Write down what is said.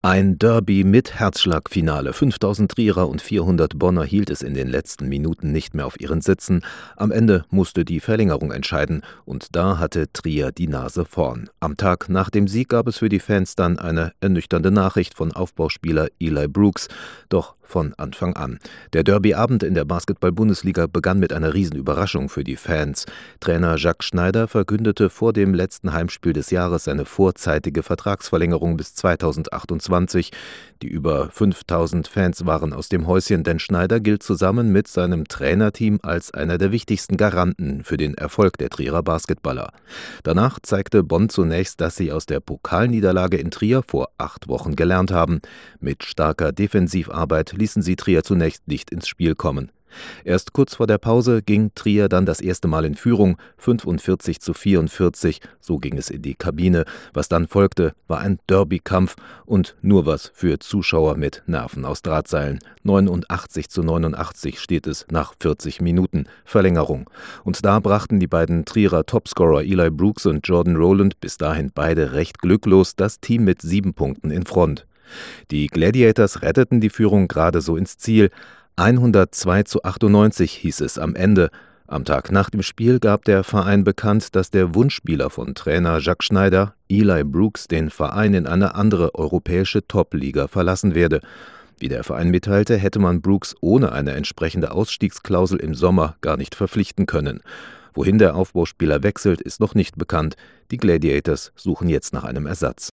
Ein Derby mit Herzschlagfinale. 5000 Trierer und 400 Bonner hielt es in den letzten Minuten nicht mehr auf ihren Sitzen. Am Ende musste die Verlängerung entscheiden und da hatte Trier die Nase vorn. Am Tag nach dem Sieg gab es für die Fans dann eine ernüchternde Nachricht von Aufbauspieler Eli Brooks. Doch von Anfang an. Der Derbyabend in der Basketball-Bundesliga begann mit einer Riesenüberraschung für die Fans. Trainer Jacques Schneider verkündete vor dem letzten Heimspiel des Jahres seine vorzeitige Vertragsverlängerung bis 2028. Die über 5000 Fans waren aus dem Häuschen, denn Schneider gilt zusammen mit seinem Trainerteam als einer der wichtigsten Garanten für den Erfolg der Trierer Basketballer. Danach zeigte Bonn zunächst, dass sie aus der Pokalniederlage in Trier vor 8 Wochen gelernt haben. Mit starker Defensivarbeit ließen sie Trier zunächst nicht ins Spiel kommen. Erst kurz vor der Pause ging Trier dann das erste Mal in Führung, 45:44, so ging es in die Kabine. Was dann folgte, war ein Derbykampf und nur was für Zuschauer mit Nerven aus Drahtseilen. 89:89 steht es nach 40 Minuten, Verlängerung. Und da brachten die beiden Trierer Topscorer Eli Brooks und Jordan Rowland, bis dahin beide recht glücklos, das Team mit 7 Punkten in Front. Die Gladiators retteten die Führung gerade so ins Ziel. 102:98 hieß es am Ende. Am Tag nach dem Spiel gab der Verein bekannt, dass der Wunschspieler von Trainer Jacques Schneider, Eli Brooks, den Verein in eine andere europäische Top-Liga verlassen werde. Wie der Verein mitteilte, hätte man Brooks ohne eine entsprechende Ausstiegsklausel im Sommer gar nicht verpflichten können. Wohin der Aufbauspieler wechselt, ist noch nicht bekannt. Die Gladiators suchen jetzt nach einem Ersatz.